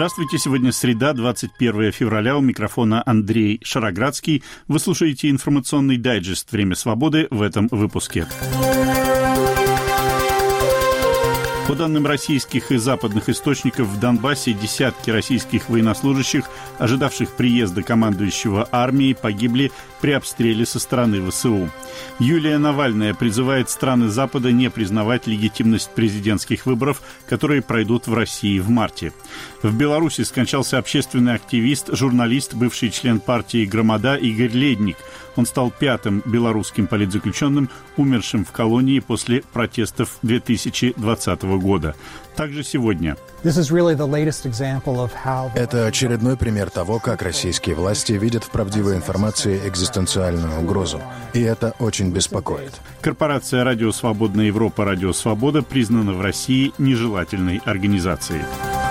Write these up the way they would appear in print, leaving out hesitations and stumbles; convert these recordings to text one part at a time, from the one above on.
Здравствуйте, сегодня среда, 21 февраля, у микрофона Андрей Шароградский. Вы слушаете информационный дайджест «Время свободы» в этом выпуске. По данным российских и западных источников, в Донбассе десятки российских военнослужащих, ожидавших приезда командующего армией, погибли при обстреле со стороны ВСУ. Юлия Навальная призывает страны Запада не признавать легитимность президентских выборов, которые пройдут в России в марте. В Беларуси скончался общественный активист, журналист, бывший член партии «Громада» Игорь Ледник. Он стал пятым белорусским политзаключенным, умершим в колонии после протестов 2020 года. Также сегодня. Это очередной пример того, как российские власти видят в правдивой информации экзистенциальную угрозу. И это очень беспокоит. Корпорация «Радио Свободная Европа» «Радио Свобода» признана в России нежелательной организацией.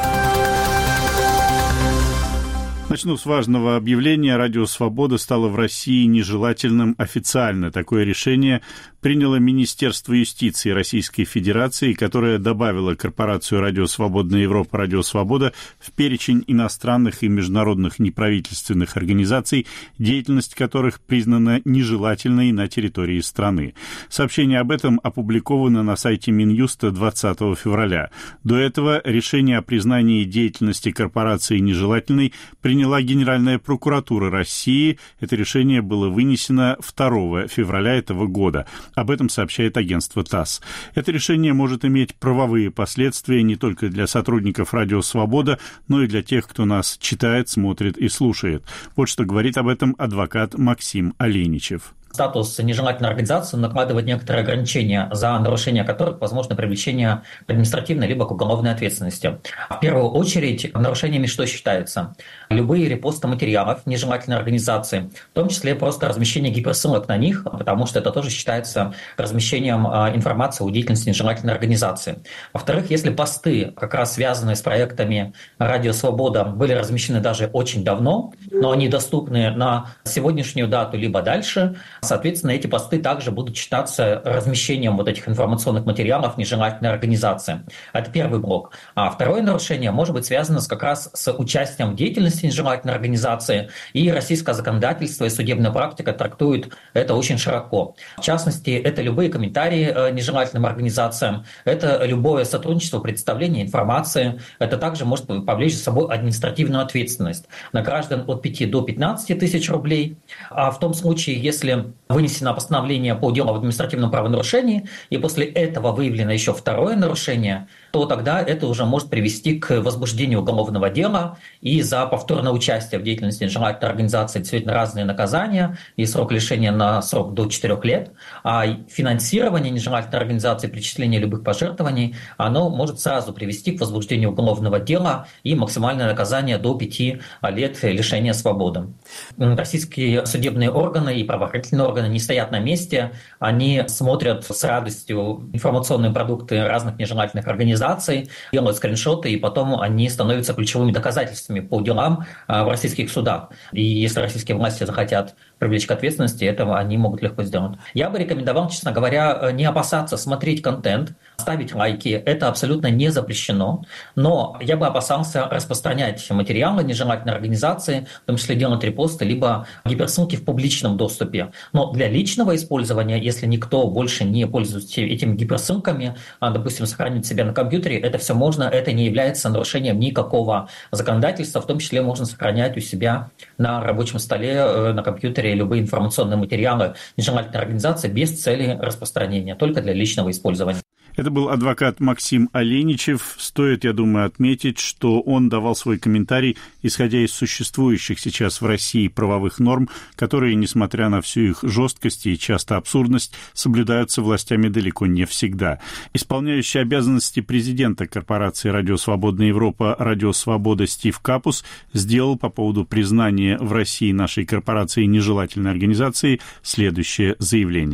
Начну с важного объявления. «Радио Свобода» стало в России нежелательным официально. Такое решение приняло Министерство юстиции Российской Федерации, которое добавило корпорацию «Радио Свободная Европа» «Радио Свобода» в перечень иностранных и международных неправительственных организаций, деятельность которых признана нежелательной на территории страны. Сообщение об этом опубликовано на сайте Минюста 20 февраля. До этого решение о признании деятельности корпорации нежелательной приняла Генеральная прокуратура России. Это решение было вынесено 2 февраля этого года. Об этом сообщает агентство ТАСС. Это решение может иметь правовые последствия не только для сотрудников «Радио Свобода», но и для тех, кто нас читает, смотрит и слушает. Вот что говорит об этом адвокат Максим Оленичев. Статус нежелательной организации накладывает некоторые ограничения, за нарушение которых возможно привлечение к административной либо к уголовной ответственности. В первую очередь нарушениями что считается? Любые репосты материалов нежелательной организации, в том числе просто размещение гиперссылок на них, потому что это тоже считается размещением информации о деятельности нежелательной организации. Во-вторых, если посты, как раз связанные с проектами «Радио Свобода», были размещены даже очень давно, но они доступны на сегодняшнюю дату либо дальше, соответственно, эти посты также будут считаться размещением вот этих информационных материалов нежелательной организации. Это первый блок. А второе нарушение может быть связано как раз с участием в деятельности нежелательной организации, и российское законодательство и судебная практика трактуют это очень широко. В частности, это любые комментарии нежелательным организациям, это любое сотрудничество, представление информации, это также может повлечь за собой административную ответственность на граждан от 5 до 15 тысяч рублей. А в том случае, если вынесено постановление по делу об административном правонарушении, и после этого выявлено еще второе нарушение, то тогда это уже может привести к возбуждению уголовного дела, и за повторное участие в деятельности нежелательной организации действительно разные наказания, и срок лишения на срок до 4 лет, а финансирование нежелательной организации, причисление любых пожертвований, оно может сразу привести к возбуждению уголовного дела и максимальное наказание до 5 лет лишения свободы. Российские судебные органы и правоохранительные органы не стоят на месте, они смотрят с радостью информационные продукты разных нежелательных организаций, делают скриншоты, и потом они становятся ключевыми доказательствами по делам в российских судах. И если российские власти захотят привлечь к ответственности, этого они могут легко сделать. Я бы рекомендовал, честно говоря, не опасаться смотреть контент, ставить лайки, это абсолютно не запрещено, но я бы опасался распространять материалы нежелательной организации, в том числе делать репосты, либо гиперссылки в публичном доступе. Но для личного использования, если никто больше не пользуется этими гиперссылками, допустим, сохранить себя на компьютере, это все можно, это не является нарушением никакого законодательства, в том числе можно сохранять у себя на рабочем столе, на компьютере любые информационные материалы нежелательной организации без цели распространения, только для личного использования. Это был адвокат Максим Оленичев. Стоит, я думаю, отметить, что он давал свой комментарий, исходя из существующих сейчас в России правовых норм, которые, несмотря на всю их жесткость и часто абсурдность, соблюдаются властями далеко не всегда. Исполняющий обязанности президента корпорации «Радио Свободная Европа» «Радио Свобода» Стив Капус сделал по поводу признания в России нашей корпорации нежелательной организации следующее заявление.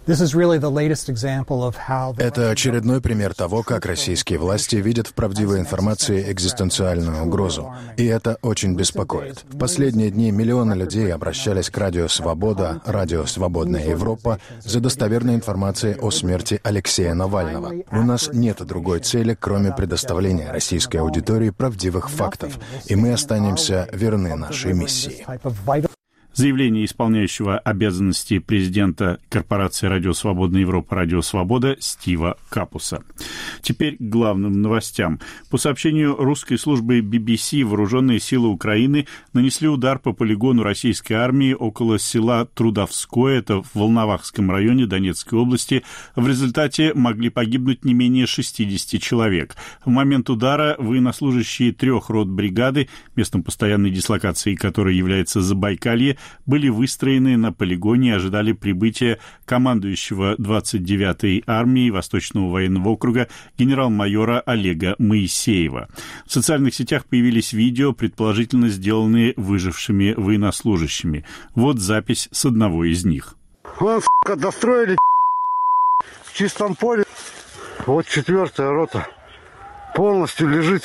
Это очередной пример того, как российские власти видят в правдивой информации экзистенциальную угрозу. И это очень беспокоит. В последние дни миллионы людей обращались к Радио Свобода, Радио Свободная Европа за достоверной информацией о смерти Алексея Навального. У нас нет другой цели, кроме предоставления российской аудитории правдивых фактов, и мы останемся верны нашей миссии. Заявление исполняющего обязанности президента корпорации «Радио Свободная Европа» «Радио Свобода» Стива Капуса. Теперь к главным новостям. По сообщению русской службы BBC, вооруженные силы Украины нанесли удар по полигону российской армии около села Трудовское, это в Волновахском районе Донецкой области. В результате могли погибнуть не менее 60 человек. В момент удара военнослужащие 3 рот бригады, местом постоянной дислокации которой является Забайкалье, были выстроены на полигоне и ожидали прибытия командующего 29-й армией Восточного военного округа генерал-майора Олега Моисеева. В социальных сетях появились видео, предположительно сделанные выжившими военнослужащими. Вот запись с одного из них. Вон, достроили в чистом поле. Вот 4-я рота полностью лежит.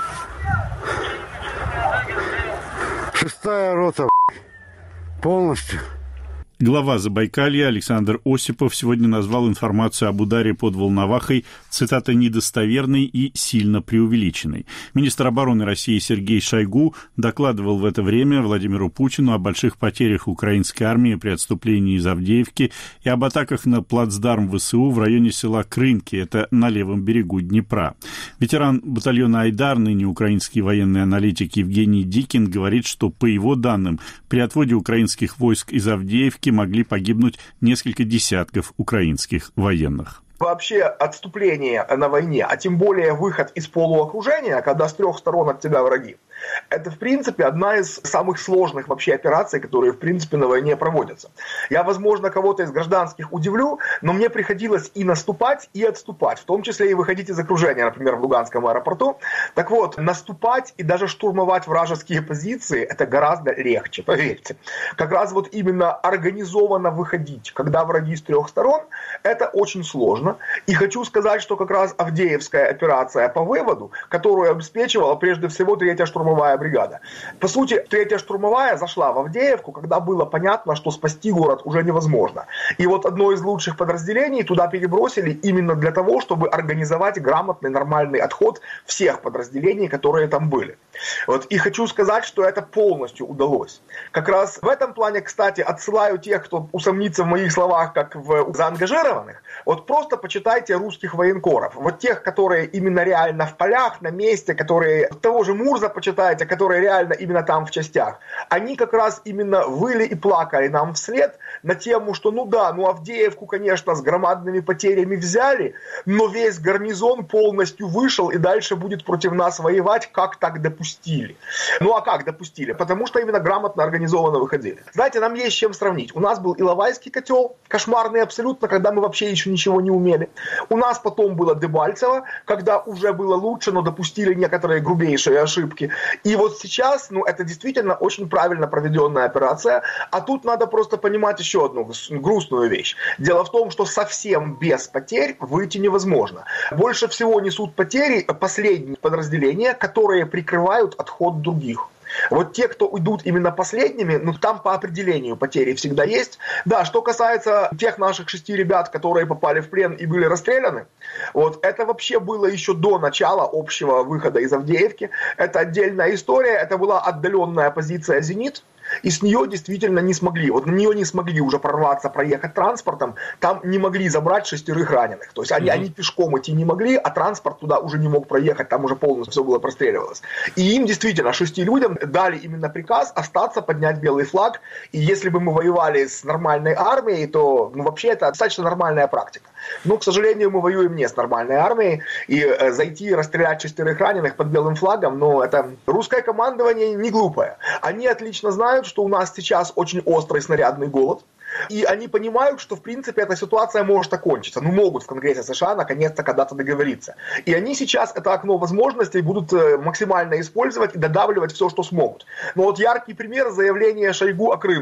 6-я рота полностью. Глава Забайкалья Александр Осипов сегодня назвал информацию об ударе под Волновахой, цитата, «недостоверной и сильно преувеличенной». Министр обороны России Сергей Шойгу докладывал в это время Владимиру Путину о больших потерях украинской армии при отступлении из Авдеевки и об атаках на плацдарм ВСУ в районе села Крынки, это на левом берегу Днепра. Ветеран батальона «Айдар», ныне украинский военный аналитик Евгений Дикин, говорит, что, по его данным, при отводе украинских войск из Авдеевки могли погибнуть несколько десятков украинских военных. Вообще отступление на войне, а тем более выход из полуокружения, когда с 3 сторон от тебя враги, это, в принципе, одна из самых сложных вообще операций, которые, в принципе, на войне проводятся. Я, возможно, кого-то из гражданских удивлю, но мне приходилось и наступать, и отступать, в том числе и выходить из окружения, например, в Луганском аэропорту. Так вот, наступать и даже штурмовать вражеские позиции, это гораздо легче, поверьте. Как раз вот именно организованно выходить, когда враги с 3 сторон, это очень сложно. И хочу сказать, что как раз Авдеевская операция по выводу, которую обеспечивала прежде всего 3-я штурмовая бригада. По сути, 3-я штурмовая зашла в Авдеевку, когда было понятно, что спасти город уже невозможно. И вот одно из лучших подразделений туда перебросили именно для того, чтобы организовать грамотный, нормальный отход всех подразделений, которые там были. Вот. И хочу сказать, что это полностью удалось. Как раз в этом плане, кстати, отсылаю тех, кто усомнится в моих словах, как в заангажированных. Вот просто почитайте русских военкоров. Вот тех, которые именно реально в полях, на месте, которые того же Мурза почитайте, которые реально именно там в частях. Они как раз именно выли и плакали нам вслед на тему, что Авдеевку, конечно, с громадными потерями взяли, но весь гарнизон полностью вышел и дальше будет против нас воевать. Как так допустили? А как допустили? Потому что именно грамотно, организованно выходили. Знаете, нам есть с чем сравнить. У нас был Иловайский котел, кошмарный абсолютно, когда мы вообще еще ничего не умели. У нас потом было Дебальцево, когда уже было лучше, но допустили некоторые грубейшие ошибки. И вот сейчас, это действительно очень правильно проведенная операция. А тут надо просто понимать еще одну грустную вещь. Дело в том, что совсем без потерь выйти невозможно. Больше всего несут потери последние подразделения, которые прикрывают отход других. Вот те, кто уйдут именно последними, там по определению потери всегда есть. Да, что касается тех наших 6 ребят, которые попали в плен и были расстреляны, вот это вообще было еще до начала общего выхода из Авдеевки. Это отдельная история, это была отдаленная позиция «Зенит». И с нее действительно не смогли. Вот на нее не смогли уже прорваться, проехать транспортом. Там не могли забрать 6 раненых. То есть они пешком идти не могли, а транспорт туда уже не мог проехать. Там уже полностью все было простреливалось. И им действительно, 6 людям, дали именно приказ остаться, поднять белый флаг. И если бы мы воевали с нормальной армией, то вообще это достаточно нормальная практика. Но, к сожалению, мы воюем не с нормальной армией. И зайти и расстрелять 6 раненых под белым флагом, это русское командование не глупое. Они отлично знают, что у нас сейчас очень острый снарядный голод. И они понимают, что в принципе эта ситуация может окончиться. Могут в Конгрессе США наконец-то когда-то договориться. И они сейчас это окно возможностей будут максимально использовать и додавливать все, что смогут. Но вот яркий пример заявления Шойгу о Крынках.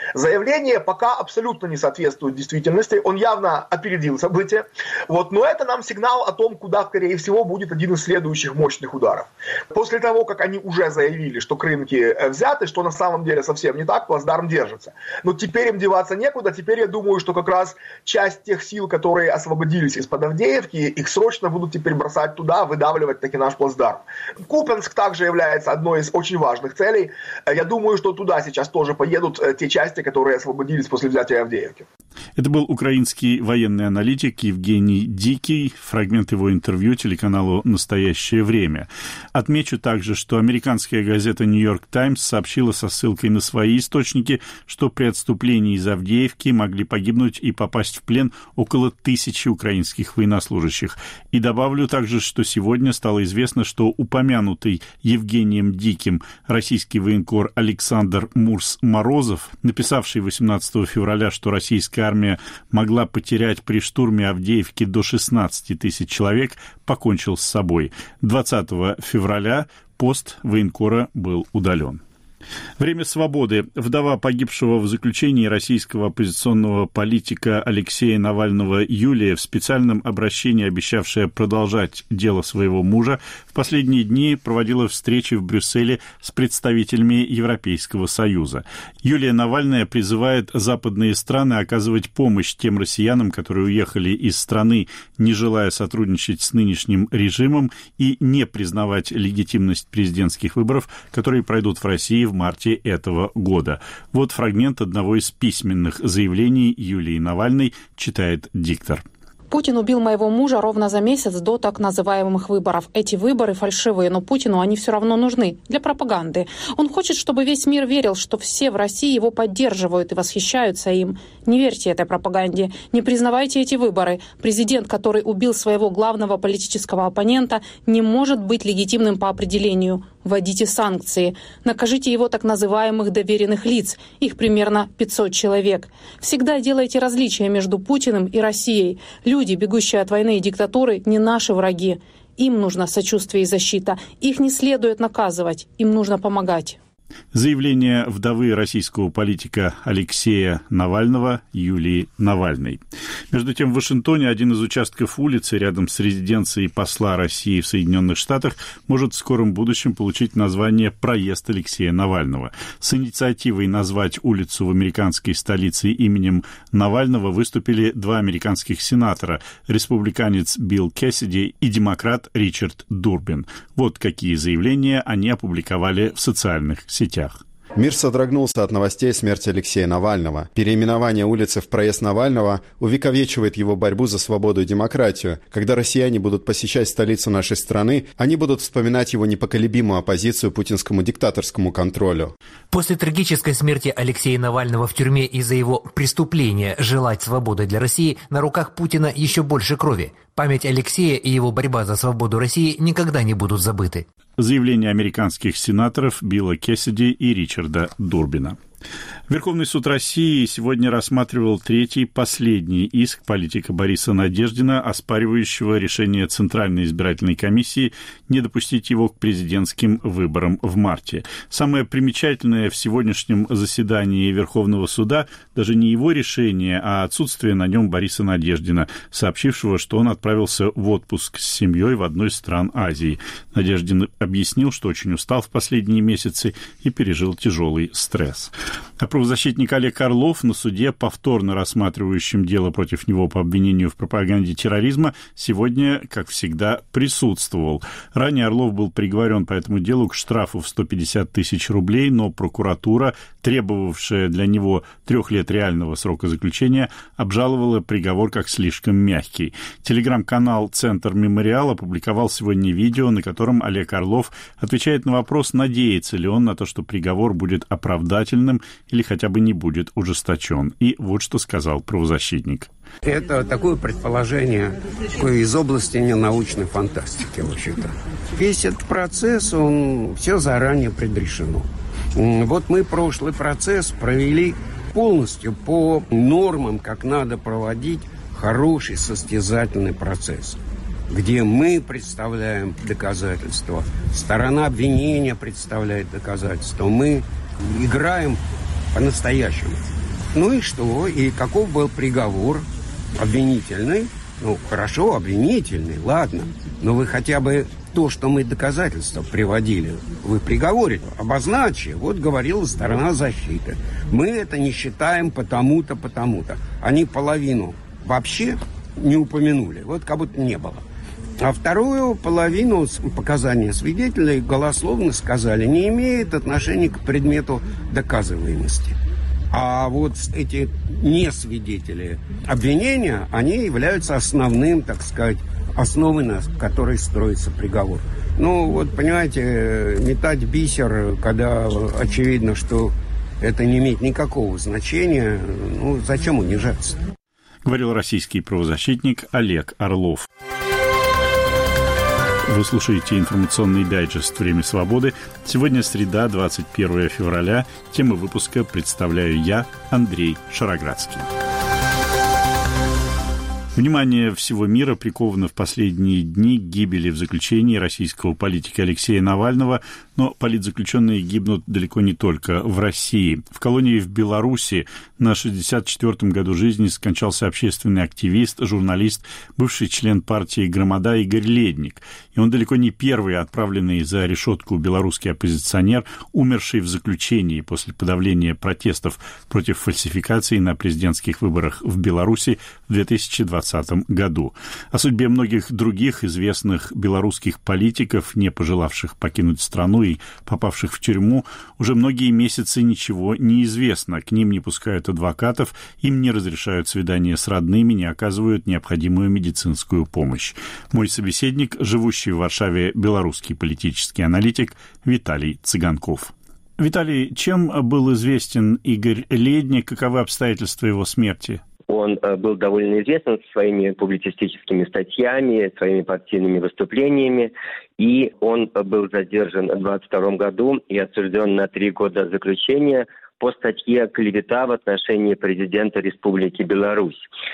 Заявление пока абсолютно не соответствует действительности, он явно опередил события, но это нам сигнал о том, куда, скорее всего, будет один из следующих мощных ударов. После того, как они уже заявили, что Крымки взяты, что на самом деле совсем не так, плацдарм держится. Но теперь им деваться некуда, теперь я думаю, что как раз часть тех сил, которые освободились из-под Авдеевки, их срочно будут теперь бросать туда, выдавливать таки наш плацдарм. Купянск также является одной из очень важных целей. Я думаю, что туда сейчас тоже поедут те части, которые освободились после взятия Авдеевки. Это был украинский военный аналитик Евгений Дикий. Фрагмент его интервью телеканалу «Настоящее время». Отмечу также, что американская газета «Нью-Йорк Таймс» сообщила со ссылкой на свои источники, что при отступлении из Авдеевки могли погибнуть и попасть в плен около 1000 украинских военнослужащих. И добавлю также, что сегодня стало известно, что упомянутый Евгением Диким российский военкор Александр Мурс-Морозов, написавший 18 февраля, что российская армия могла потерять при штурме Авдеевки до 16 тысяч человек, покончил с собой. 20 февраля пост военкора был удален. Время свободы. Вдова погибшего в заключении российского оппозиционного политика Алексея Навального Юлия, в специальном обращении обещавшая продолжать дело своего мужа, в последние дни проводила встречи в Брюсселе с представителями Европейского Союза. Юлия Навальная призывает западные страны оказывать помощь тем россиянам, которые уехали из страны, не желая сотрудничать с нынешним режимом и не признавать легитимность президентских выборов, которые пройдут в России в марте этого года. Вот фрагмент одного из письменных заявлений Юлии Навальной, читает диктор. Путин убил моего мужа ровно за месяц до так называемых выборов. Эти выборы фальшивые, но Путину они все равно нужны для пропаганды. Он хочет, чтобы весь мир верил, что все в России его поддерживают и восхищаются им. Не верьте этой пропаганде, не признавайте эти выборы. Президент, который убил своего главного политического оппонента, не может быть легитимным по определению. Вводите санкции. Накажите его так называемых доверенных лиц. Их примерно 500 человек. Всегда делайте различия между Путиным и Россией. Люди, бегущие от войны и диктатуры, не наши враги. Им нужно сочувствие и защита. Их не следует наказывать. Им нужно помогать. Заявление вдовы российского политика Алексея Навального Юлии Навальной. Между тем, в Вашингтоне один из участков улицы рядом с резиденцией посла России в Соединенных Штатах может в скором будущем получить название «Проезд Алексея Навального». С инициативой назвать улицу в американской столице именем Навального выступили два американских сенатора, республиканец Билл Кэссиди и демократ Ричард Дурбин. Вот какие заявления они опубликовали в социальных сетях. Мир содрогнулся от новостей о смерти Алексея Навального. Переименование улицы в «Проезд Навального» увековечивает его борьбу за свободу и демократию. Когда россияне будут посещать столицу нашей страны, они будут вспоминать его непоколебимую оппозицию путинскому диктаторскому контролю. После трагической смерти Алексея Навального в тюрьме из-за его преступления желать свободы для России на руках Путина еще больше крови. Память Алексея и его борьба за свободу России никогда не будут забыты. Заявление американских сенаторов Билла Кэссиди и Ричарда Дурбина. Верховный суд России сегодня рассматривал третий, последний иск политика Бориса Надеждина, оспаривающего решение Центральной избирательной комиссии не допустить его к президентским выборам в марте. Самое примечательное в сегодняшнем заседании Верховного суда даже не его решение, а отсутствие на нем Бориса Надеждина, сообщившего, что он отправился в отпуск с семьей в одну из стран Азии. Надеждин объяснил, что очень устал в последние месяцы и пережил тяжелый стресс. А правозащитник Олег Орлов на суде, повторно рассматривающем дело против него по обвинению в пропаганде терроризма, сегодня, как всегда, присутствовал. Ранее Орлов был приговорен по этому делу к штрафу в 150 тысяч рублей, но прокуратура, требовавшая для него 3 лет реального срока заключения, обжаловала приговор как слишком мягкий. Телеграм-канал «Центр Мемориал» опубликовал сегодня видео, на котором Олег Орлов отвечает на вопрос, надеется ли он на то, что приговор будет оправдательным или хотя бы не будет ужесточен. И вот что сказал правозащитник. Это такое предположение из области ненаучной фантастики, вообще-то. Весь этот процесс, он все заранее предрешено. Вот мы прошлый процесс провели полностью по нормам, как надо проводить хороший состязательный процесс, где мы представляем доказательства, сторона обвинения представляет доказательства, мы играем по-настоящему. Ну и что? И каков был приговор? Обвинительный? Ну, хорошо, обвинительный, ладно. Но вы хотя бы то, что мы доказательства приводили, вы приговорили, обозначили. Вот говорила сторона защиты. Мы это не считаем потому-то, потому-то. Они половину вообще не упомянули. Вот как будто не было. А вторую половину показания свидетелей голословно сказали, не имеет отношения к предмету доказываемости. А вот эти несвидетели обвинения, они являются основным, так сказать, основой, на которой строится приговор. Ну, вот, понимаете, метать бисер, когда очевидно, что это не имеет никакого значения, ну, зачем унижаться? Говорил российский правозащитник Олег Орлов. Вы слушаете информационный дайджест «Время свободы». Сегодня среда, 21 февраля. Тему выпуска представляю я, Андрей Шароградский. Внимание всего мира приковано в последние дни к гибели в заключении российского политика Алексея Навального, но политзаключенные гибнут далеко не только в России. В колонии в Беларуси на 64-м году жизни скончался общественный активист, журналист, бывший член партии «Громада» Игорь Ледник. И он далеко не первый отправленный за решетку белорусский оппозиционер, умерший в заключении после подавления протестов против фальсификаций на президентских выборах в Беларуси в 2020 году. О судьбе многих других известных белорусских политиков, не пожелавших покинуть страну и попавших в тюрьму, уже многие месяцы ничего не известно. К ним не пускают адвокатов, им не разрешают свидания с родными, не оказывают необходимую медицинскую помощь. Мой собеседник, живущий в Варшаве белорусский политический аналитик Виталий Цыганков. Виталий, чем был известен Игорь Ледник, каковы обстоятельства его смерти? Он был довольно известен своими публицистическими статьями, своими партийными выступлениями, и он был задержан в 2022 году и осужден на 3 года заключения по статье «Клевета в отношении президента Республики Беларусь»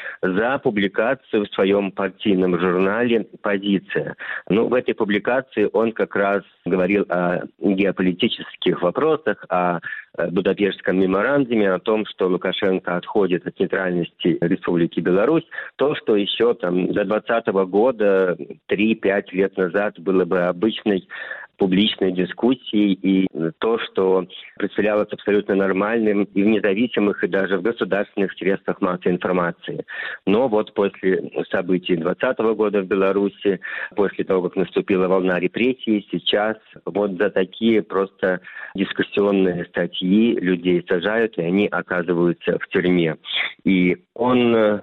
за публикацию в своем партийном журнале «Позиция». Ну, в этой публикации он как раз говорил о геополитических вопросах, о Будапештском меморандуме, о том, что Лукашенко отходит от нейтральности Республики Беларусь, то, что еще там до 2020 года, 3-5 лет назад было бы обычной публичной дискуссии, и то, что представлялось абсолютно нормальным и в независимых, и даже в государственных средствах массовой информации. Но вот после событий 2020 года в Беларуси, после того, как наступила волна репрессий, сейчас вот за такие просто дискуссионные статьи людей сажают, и они оказываются в тюрьме. И он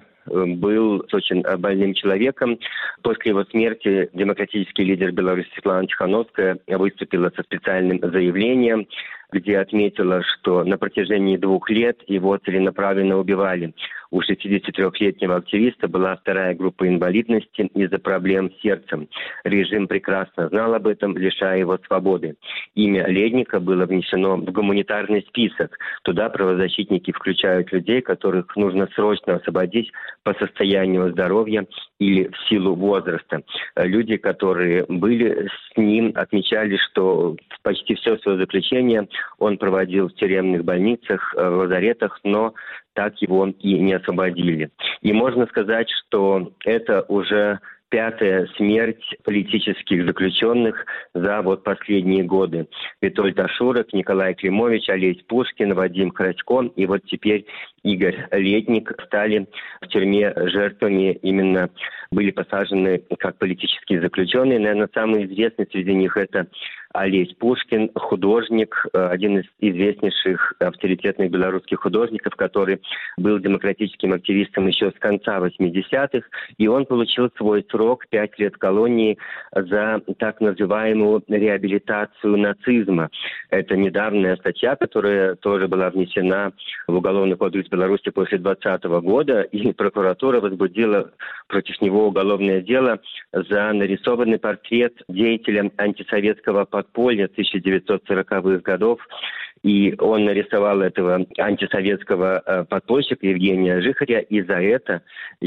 был очень больным человеком. После его смерти демократический лидер Беларуси Светлана Тихановская выступила со специальным заявлением, где отметила, что на протяжении 2 лет его целенаправленно убивали. У 63-летнего активиста была 2-я группа инвалидности из-за проблем с сердцем. Режим прекрасно знал об этом, лишая его свободы. Имя Ледника было внесено в гуманитарный список. Туда правозащитники включают людей, которых нужно срочно освободить по состоянию здоровья или в силу возраста. Люди, которые были с ним, отмечали, что почти все свое заключение он проводил в тюремных больницах, в лазаретах, но так его и не освободили. И можно сказать, что это уже 5-я смерть политических заключенных за вот последние годы. Витольд Ашуров, Николай Климович, Олесь Пушкин, Вадим Красько и вот теперь Игорь Ледник стали в тюрьме жертвами, именно были посажены как политические заключенные. Наверное, самый известный среди них это Олесь Пушкин, художник, один из известнейших авторитетных белорусских художников, который был демократическим активистом еще с конца 80-х, и он получил свой срок 5 лет колонии за так называемую реабилитацию нацизма. Это недавняя статья, которая тоже была внесена в Уголовный кодекс Беларуси после 2020 года, и прокуратура возбудила против него уголовное дело за нарисованный портрет деятеля антисоветского подполья 1940-х годов. и он нарисовал этого антисоветского подпольщика Евгения Жихаря, и за это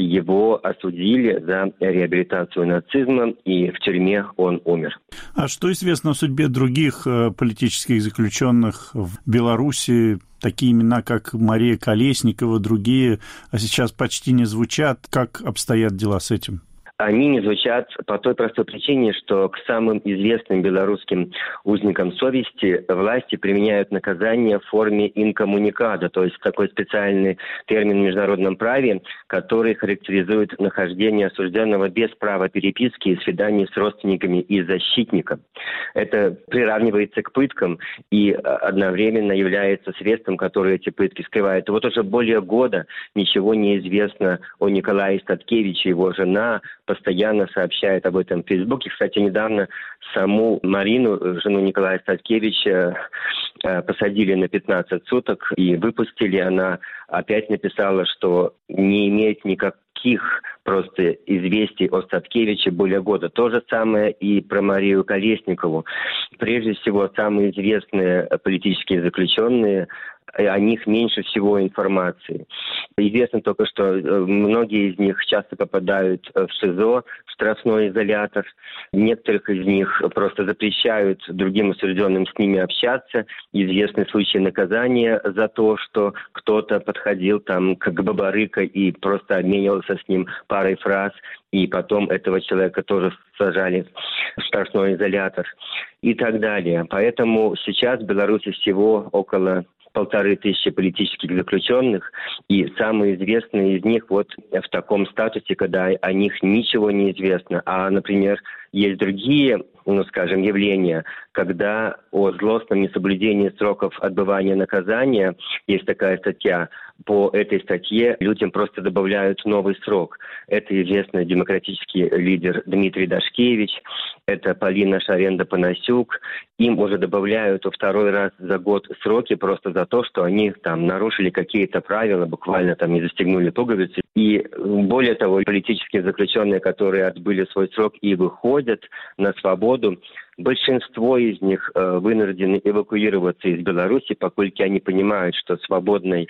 его осудили за реабилитацию нацизма, и в тюрьме он умер. А что известно о судьбе других политических заключенных в Беларуси? Такие имена, как Мария Колесникова, другие, а сейчас почти не звучат. Как обстоят дела с этим? Они не звучат по той простой причине, что к самым известным белорусским узникам совести власти применяют наказание в форме инкоммуникада, то есть такой специальный термин в международном праве, который характеризует нахождение осужденного без права переписки и свиданий с родственниками и защитником. Это приравнивается к пыткам и одновременно является средством, которое эти пытки скрывает. И вот уже более года ничего не известно о Николае Статкевиче, его жена постоянно сообщает об этом в Фейсбуке. Кстати, недавно саму Марину, жену Николая Статкевича, посадили на 15 суток и выпустили. Она опять написала, что не имеет никаких просто известий о Статкевиче более года. То же самое и про Марию Колесникову. Прежде всего, самые известные политические заключенные, о них меньше всего информации. Известно только, что многие из них часто попадают в ШИЗО, в штрафной изолятор. Некоторых из них просто запрещают другим осужденным с ними общаться. Известны случаи наказания за то, что кто-то подходил там к Бабарыко и просто обменивался с ним парой фраз, и потом этого человека тоже сажали в штрафной изолятор и так далее. Поэтому сейчас в Беларуси всего около 1500 политических заключенных, и самые известные из них вот в таком статусе, когда о них ничего не известно. А, например, есть другие, явления, когда о злостном несоблюдении сроков отбывания наказания, есть такая статья, по этой статье людям просто добавляют новый срок. Это известный демократический лидер Дмитрий Дашкевич, это Полина Шаренда-Панасюк. Им уже добавляют второй раз за год сроки просто за то, что они там нарушили какие-то правила, буквально там не застегнули пуговицы. И более того, политические заключенные, которые отбыли свой срок и выходят на свободу, большинство из них вынуждены эвакуироваться из Беларуси, поскольку они понимают, что свободной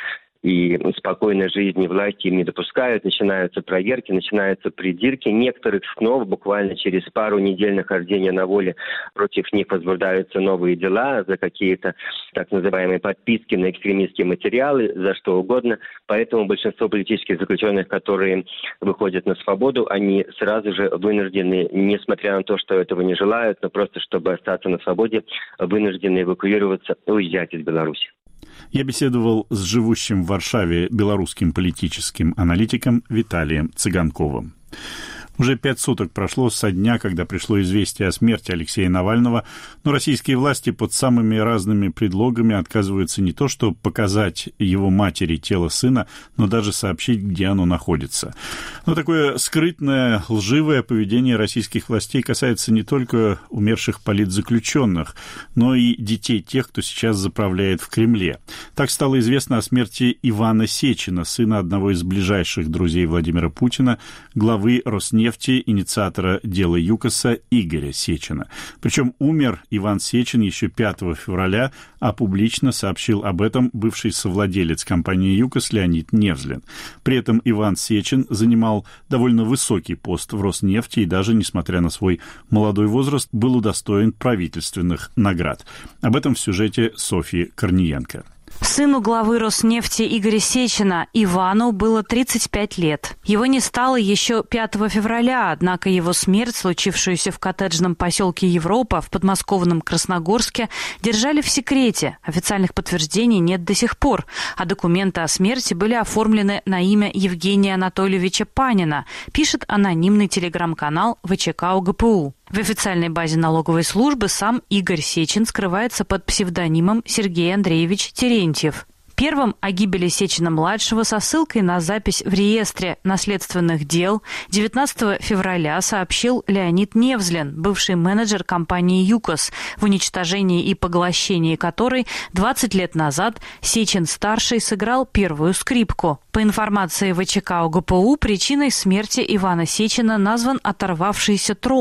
и спокойной жизни власти им не допускают, начинаются проверки, начинаются придирки. Некоторых снова буквально через пару недель нахождения на воле против них возбуждаются новые дела за какие-то так называемые подписки на экстремистские материалы, за что угодно. Поэтому большинство политических заключенных, которые выходят на свободу, они сразу же вынуждены, несмотря на то, что этого не желают, но просто чтобы остаться на свободе, вынуждены эвакуироваться, уезжать из Беларуси. Я беседовал с живущим в Варшаве белорусским политическим аналитиком Виталием Цыганковым. Уже 5 суток прошло со дня, когда пришло известие о смерти Алексея Навального, но российские власти под самыми разными предлогами отказываются не то что показать его матери тело сына, но даже сообщить, где оно находится. Но такое скрытное, лживое поведение российских властей касается не только умерших политзаключенных, но и детей тех, кто сейчас заправляет в Кремле. Так стало известно о смерти Ивана Сечина, сына одного из ближайших друзей Владимира Путина, главы Роснефти, инициатора дела ЮКОСа Игоря Сечина. Причем умер Иван Сечин еще 5 февраля, а публично сообщил об этом бывший совладелец компании ЮКОС Леонид Невзлин. При этом Иван Сечин занимал довольно высокий пост в Роснефти и даже, несмотря на свой молодой возраст, был удостоен правительственных наград. Об этом в сюжете Софьи Корниенко. Сыну главы Роснефти Игоря Сечина, Ивану, было 35 лет. Его не стало еще 5 февраля, однако его смерть, случившуюся в коттеджном поселке Европа в подмосковном Красногорске, держали в секрете. Официальных подтверждений нет до сих пор, а документы о смерти были оформлены на имя Евгения Анатольевича Панина, пишет анонимный телеграм-канал ВЧК ОГПУ. В официальной базе налоговой службы сам Игорь Сечин скрывается под псевдонимом Сергей Андреевич Терентьев. Первым о гибели Сечина-младшего со ссылкой на запись в реестре наследственных дел 19 февраля сообщил Леонид Невзлин, бывший менеджер компании ЮКОС, в уничтожении и поглощении которой 20 лет назад Сечин-старший сыграл первую скрипку. По информации ВЧК ОГПУ, причиной смерти Ивана Сечина назван оторвавшийся тромб.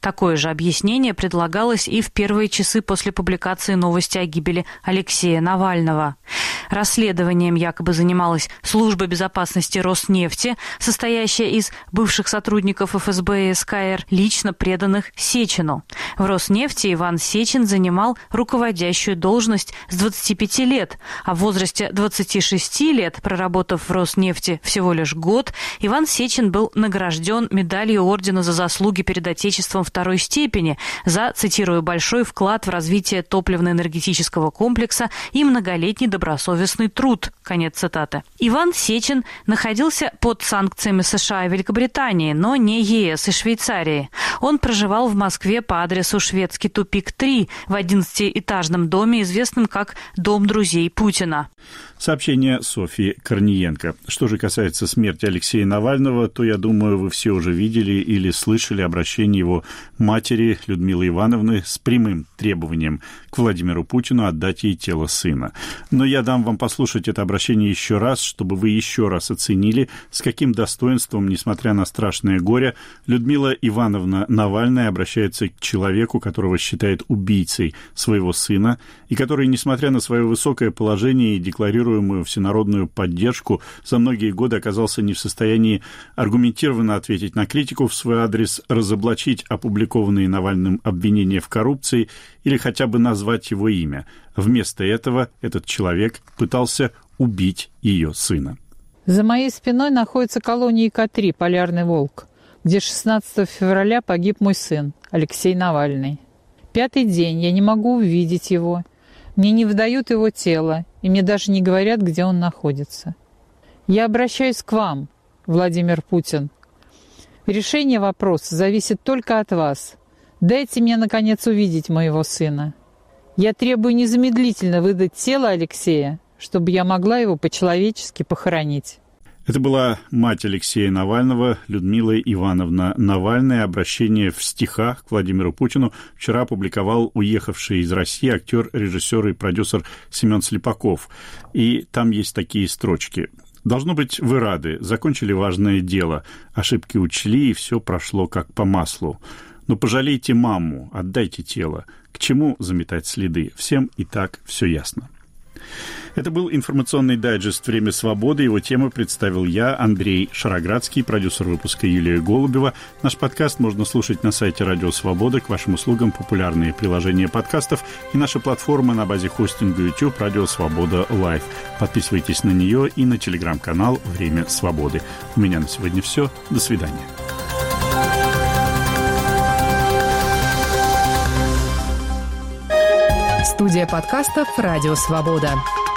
Такое же объяснение предлагалось и в первые часы после публикации новости о гибели Алексея Навального. Расследованием якобы занималась служба безопасности Роснефти, состоящая из бывших сотрудников ФСБ и СКР, лично преданных Сечину. В Роснефти Иван Сечин занимал руководящую должность с 25 лет, а в возрасте 26 лет, проработав в Роснефти всего лишь год, Иван Сечин был награжден медалью Ордена за заслуги перед Отечеством второй степени за, цитирую, «большой вклад в развитие топливно-энергетического комплекса и многолетний добросовестный труд». Конец цитаты. Иван Сечин находился под санкциями США и Великобритании, но не ЕС и Швейцарии. Он проживал в Москве по адресу Шведский тупик 3 в 11-этажном доме, известном как «Дом друзей Путина». Сообщение Софьи Корниенко. Что же касается смерти Алексея Навального, то, я думаю, вы все уже видели или слышали обращение его матери Людмилы Ивановны с прямым требованием к Владимиру Путину отдать ей тело сына. Но я дам вам послушать это обращение еще раз, чтобы вы еще раз оценили, с каким достоинством, несмотря на страшное горе, Людмила Ивановна Навальная обращается к человеку, которого считает убийцей своего сына, и который, несмотря на свое высокое положение и декларируемую всенародную поддержку, за многие годы оказался не в состоянии аргументированно ответить на критику в свой адрес, разоблачить опубликованные Навальным обвинения в коррупции или хотя бы назвать его имя. Вместо этого этот человек пытался убить ее сына. За моей спиной находится колония ИК-3 «Полярный волк», где 16 февраля погиб мой сын Алексей Навальный. 5-й день я не могу увидеть его. Мне не выдают его тело, и мне даже не говорят, где он находится. Я обращаюсь к вам, Владимир Путин. Решение вопроса зависит только от вас. Дайте мне, наконец, увидеть моего сына. Я требую незамедлительно выдать тело Алексея, чтобы я могла его по-человечески похоронить. Это была мать Алексея Навального, Людмила Ивановна Навальная. Обращение в стихах к Владимиру Путину вчера опубликовал уехавший из России актер, режиссер и продюсер Семен Слепаков. И там есть такие строчки. «Должно быть, вы рады, закончили важное дело, ошибки учли, и все прошло как по маслу. Но пожалейте маму, отдайте тело. К чему заметать следы? Всем и так все ясно». Это был информационный дайджест «Время свободы». Его тему представил я, Андрей Шароградский, продюсер выпуска Юлия Голубева. Наш подкаст можно слушать на сайте Радио Свобода. К вашим услугам популярные приложения подкастов и наша платформа на базе хостинга YouTube «Радио Свобода Лайв». Подписывайтесь на нее и на телеграм-канал «Время свободы». У меня на сегодня все. До свидания. Студия подкастов «Радио Свобода».